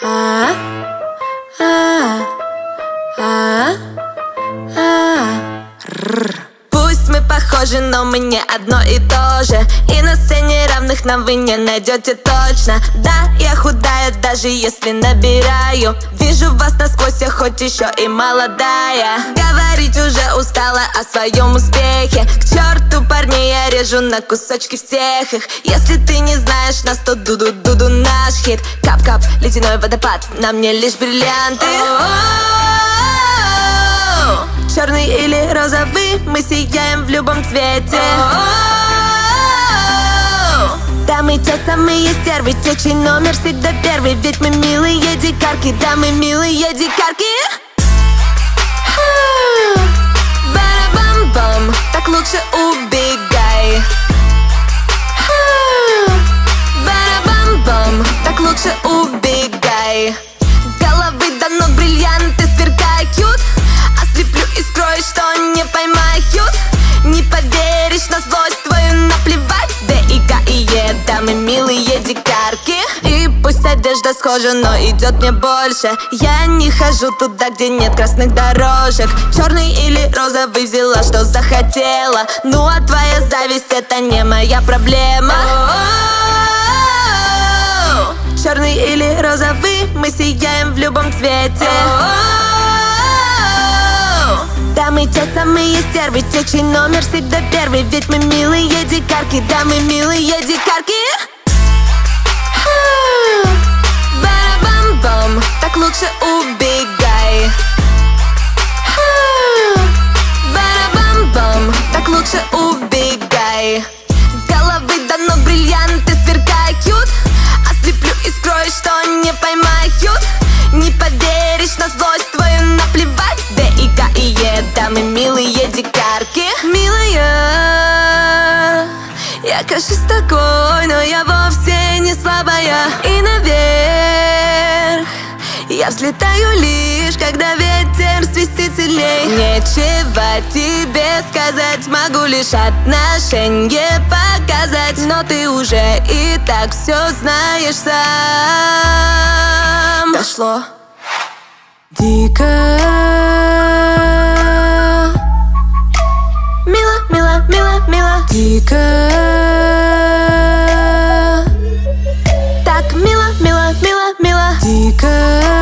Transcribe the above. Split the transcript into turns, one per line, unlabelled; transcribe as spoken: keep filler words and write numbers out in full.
А, а, а, а. Пусть мы похожи, но мы не одно и то же. И на сцене равных нам вы не найдете точно. Да, я худая, даже если набираю. Вижу вас насквозь, я хоть еще и молодая. Говорить уже устала о своем успехе. К черту парней, я режу на кусочки всех их. Если ты не знаешь нас, то дуду-дуду наш хит. Кап-кап, ледяной водопад, на мне лишь бриллианты. Черный или розовый, мы сияем в любом цвете. Да, мы те самые стервы, те, чей номер всегда первый. Ведь мы милые дикарки, да, мы милые дикарки. Бара-бам-бам, так лучше убегай. Бара-бам-бам, так лучше убегай. С головы до ног бриллианты сверкают. Ослеплю и скрою, что не поймают. Не поверишь на злость твою, наплевать. Д и К и Е, да, мы милые дикарки. И пусть одежда схожа, но идет мне больше. Я не хожу туда, где нет красных дорожек. Черный или розовый взяла, что захотела. Ну а твоя зависть — это не моя проблема. Черный или розовый, мы сияем в любом цвете. Да, мы те самые стервы, те, чей номер всегда первый. Ведь мы милые дикарки, да, мы милые дикарки. Бара-бам-бам, так лучше убегай. Бара-бам-бам, так лучше убегай. С головы до ног бриллианты сверкают. Ослеплю и скрою, что не поймают. Не поверишь на злость твою, наплевать. Д и К и Е, да, мы милые дикарки. Милая, я, кажется, такой, но я вовсе не слабая. И наверх я взлетаю лишь, когда ветер свистит сильней. Нечего тебе сказать, могу лишь отношение показать. Но ты уже и так все знаешь сам. Дошло. Дико. Мило, мило, мило, мило. Дико. Так мило, мило, мило, мило. Дико.